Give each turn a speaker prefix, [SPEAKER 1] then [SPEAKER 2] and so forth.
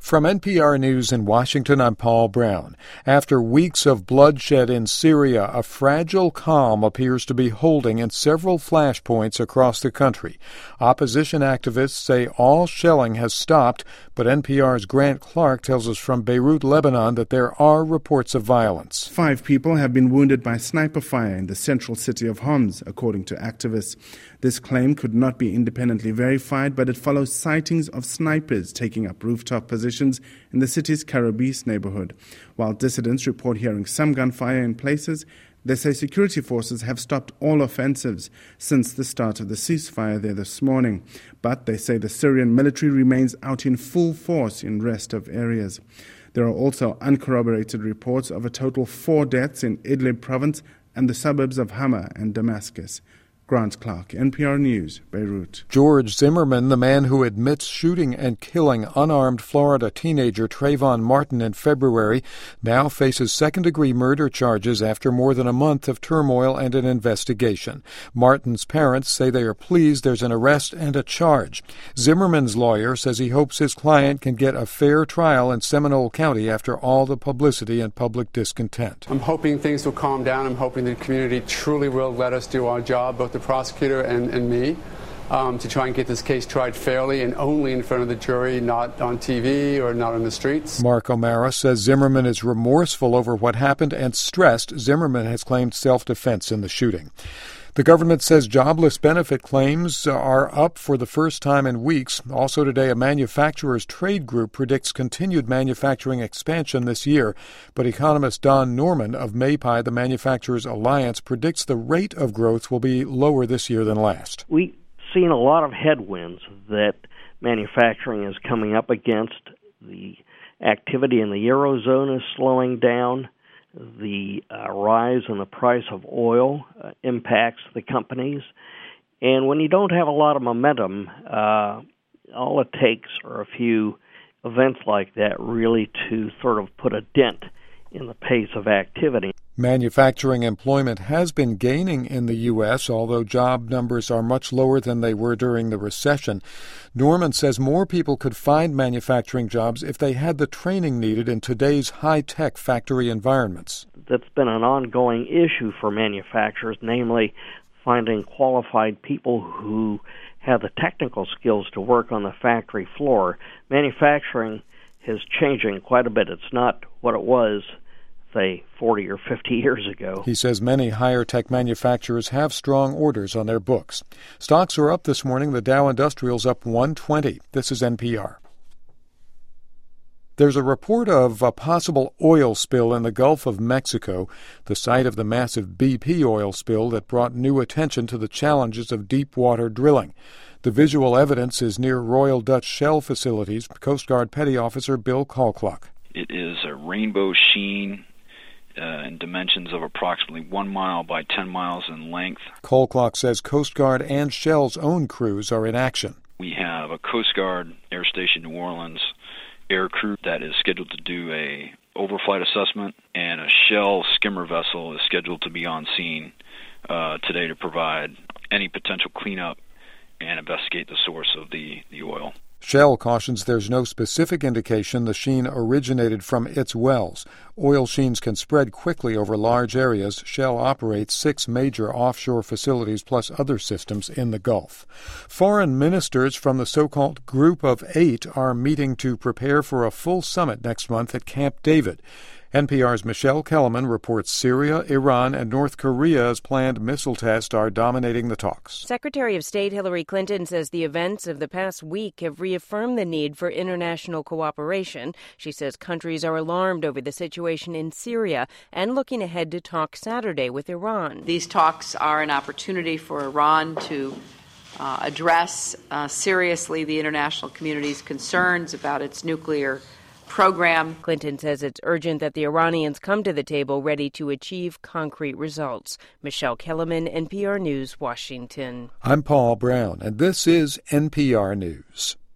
[SPEAKER 1] From NPR News in Washington, I'm Paul Brown. After weeks of bloodshed in Syria, a fragile calm appears to be holding in several flashpoints across the country. Opposition activists say all shelling has stopped, but NPR's Grant Clark tells us from Beirut, Lebanon, that there are reports of violence.
[SPEAKER 2] 5 people have been wounded by sniper fire in the central city of Homs, according to activists. This claim could not be independently verified, but it follows sightings of snipers taking up rooftop positions in the city's Karabis neighborhood. While dissidents report hearing some gunfire in places, they say security forces have stopped all offensives since the start of the ceasefire there this morning. But they say the Syrian military remains out in full force in rest of areas. There are also uncorroborated reports of a total 4 deaths in Idlib province and the suburbs of Hama and Damascus. Grant Clark, NPR News, Beirut.
[SPEAKER 1] George Zimmerman, the man who admits shooting and killing unarmed Florida teenager Trayvon Martin in February, now faces second-degree murder charges after more than a month of turmoil and an investigation. Martin's parents say they are pleased there's an arrest and a charge. Zimmerman's lawyer says he hopes his client can get a fair trial in Seminole County after all the publicity and public discontent.
[SPEAKER 3] I'm hoping things will calm down. I'm hoping the community truly will let us do our job, both the prosecutor and me, to try and get this case tried fairly and only in front of the jury, not on TV or not on the streets.
[SPEAKER 1] Mark O'Mara says Zimmerman is remorseful over what happened and stressed Zimmerman has claimed self-defense in the shooting. The government says jobless benefit claims are up for the first time in weeks. Also today, a manufacturers trade group predicts continued manufacturing expansion this year. But economist Don Norman of MAPI, the Manufacturers Alliance, predicts the rate of growth will be lower this year than last.
[SPEAKER 4] We've seen a lot of headwinds that manufacturing is coming up against. The activity in the Eurozone is slowing down. The rise in the price of oil impacts the companies. And when you don't have a lot of momentum, all it takes are a few events like that really to sort of put a dent in the pace of activity.
[SPEAKER 1] Manufacturing employment has been gaining in the U.S., although job numbers are much lower than they were during the recession. Norman says more people could find manufacturing jobs if they had the training needed in today's high-tech factory environments.
[SPEAKER 4] That's been an ongoing issue for manufacturers, namely finding qualified people who have the technical skills to work on the factory floor. Manufacturing is changing quite a bit. It's not what it was, say, 40 or 50 years ago.
[SPEAKER 1] He says many higher-tech manufacturers have strong orders on their books. Stocks are up this morning. The Dow Industrial's up 120. This is NPR. There's a report of a possible oil spill in the Gulf of Mexico, the site of the massive BP oil spill that brought new attention to the challenges of deep-water drilling. The visual evidence is near Royal Dutch Shell facilities. Coast Guard Petty Officer Bill Kalkluk.
[SPEAKER 5] It is a rainbow sheen in dimensions of approximately 1 mile by 10 miles in length.
[SPEAKER 1] Kalkluk says Coast Guard and Shell's own crews are in action.
[SPEAKER 5] We have a Coast Guard Air Station New Orleans air crew that is scheduled to do a overflight assessment, and a Shell skimmer vessel is scheduled to be on scene today to provide any potential cleanup and investigate the source of the oil.
[SPEAKER 1] Shell cautions there's no specific indication the sheen originated from its wells. Oil sheens can spread quickly over large areas. Shell operates 6 major offshore facilities plus other systems in the Gulf. Foreign ministers from the so-called Group of 8 are meeting to prepare for a full summit next month at Camp David. NPR's Michelle Kellerman reports Syria, Iran, and North Korea's planned missile test are dominating the talks.
[SPEAKER 6] Secretary of State Hillary Clinton says the events of the past week have reaffirmed the need for international cooperation. She says countries are alarmed over the situation in Syria and looking ahead to talk Saturday with Iran.
[SPEAKER 7] These talks are an opportunity for Iran to address seriously the international community's concerns about its nuclear program.
[SPEAKER 6] Clinton says it's urgent that the Iranians come to the table ready to achieve concrete results. Michelle Kellerman, NPR News, Washington.
[SPEAKER 1] I'm Paul Brown, and this is NPR News.